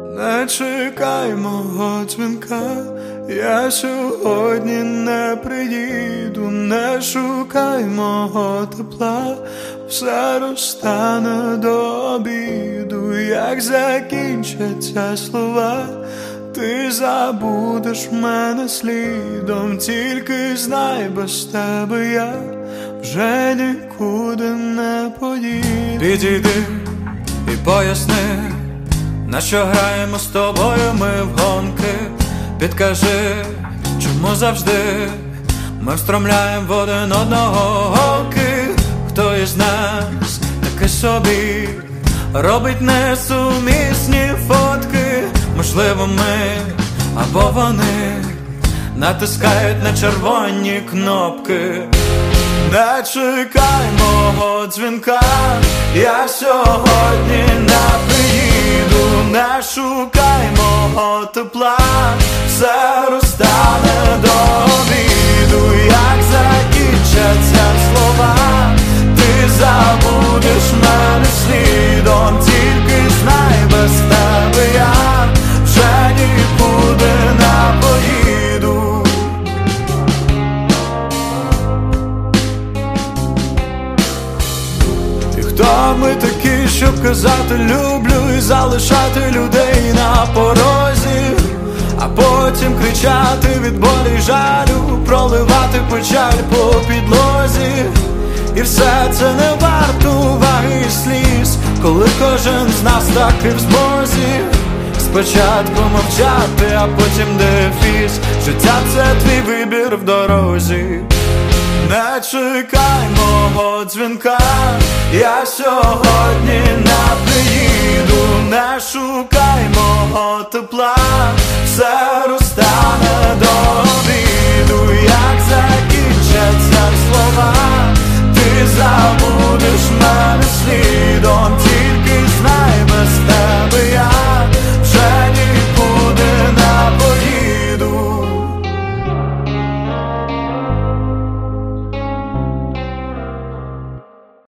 Не чекай мого дзвінка, я сьогодні не приїду. Не шукай мого тепла, все розтане до обіду. Як закінчаться слова, ти забудеш мене слідом. Тільки знай, без тебе я вже нікуди не поїду. Підійди і поясни, на що граємо з тобою ми в гонки. Підкажи, чому завжди ми встромляємо в один одного голки. Хто із нас таки собі робить несумісні фотки. Можливо ми або вони натискають на червоні кнопки. Не чекай мого дзвінка, я сьогодні не приїду. Не шукай мого тепла, все розтане до обіду. Як закінчаться слова, ти забудеш мене слідом. Тільки знай, без тебе я вже нікуди не поїду. І хто ми такі, щоб казати люблю і залишати людей на порозі, а потім кричати від болі й жалю, проливати печаль по підлозі. І все це не варто уваги і сліз, коли кожен з нас таки в змозі спочатку мовчати, а потім дефіс. Життя — це твій вибір в дорозі. Не чекай мого дзвінка, я сьогодні не приїду. Не шукай мого тепла, все